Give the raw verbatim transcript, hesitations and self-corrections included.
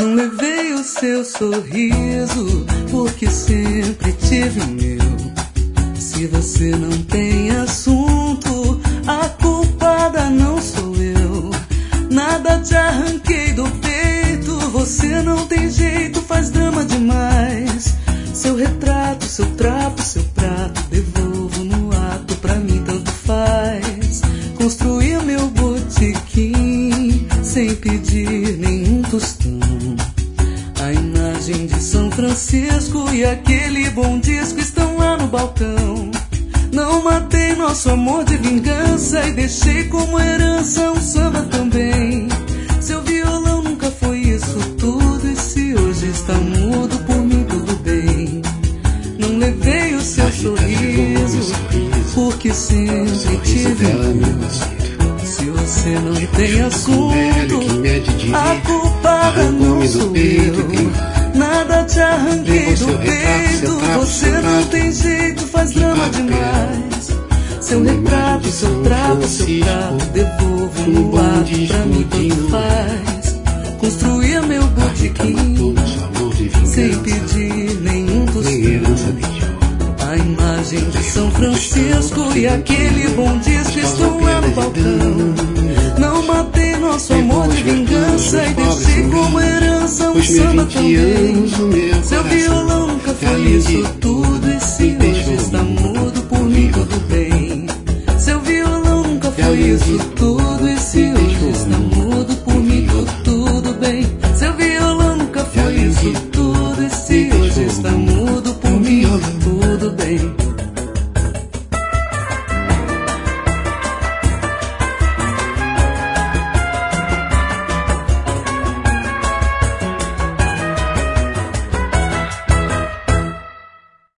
Não levei o seu sorriso, porque sempre tive o meu. Se você não tem assunto, a culpada não sou eu. Nada te arranquei do peito, você não tem jeito, faz drama demais. Seu retrato, seu trapo, seu prato, devolvo no ato, pra mim tanto faz. Construí meu botequim, sem pedir nenhum tostão. A imagem de São Francisco e aquele bom disco estão lá no balcão. Não matei nosso amor de vingança e deixei como herança um samba também. Seu violão nunca foi isso tudo, e se hoje está mudo, por mim tudo bem. Não levei o seu sorriso, porque sempre tive um. Se você não tem assunto, a culpada não sou eu. Nada te arranquei do peito, você não tem jeito, faz drama demais. Seu retrato, seu trapo, seu prato, devolvo no ato, pra mim tanto faz. Construía meu botequim, sem pedir nenhum tostão. A imagem de São Francisco e aquele bom disco estão lá no balcão. Não matei nosso amor de vingança e deixei como herança um samba também. Seu violão nunca foi isso tudo, e se hoje está mudo, por mim tudo bem. Seu violão nunca foi isso tudo, e se hoje está mudo, por mim tudo, tudo bem. Seu violão nunca foi isso tudo, e se hoje está mudo, por mim tudo bem.